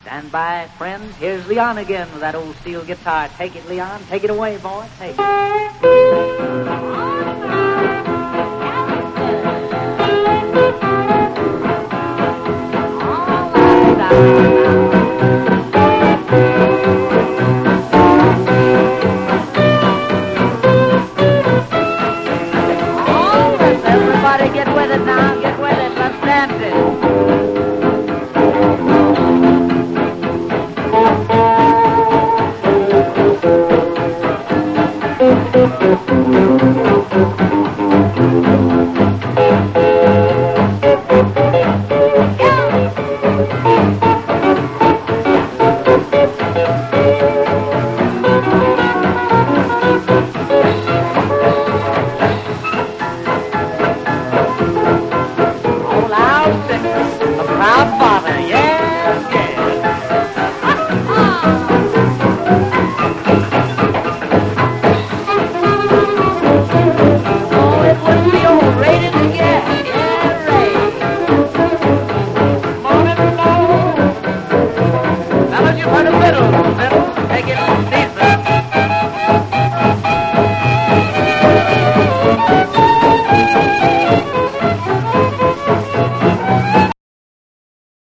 Stand by, friends. Here's Leon again with that old steel guitar. Take it, Leon. Take it away, boy. Take it. All right.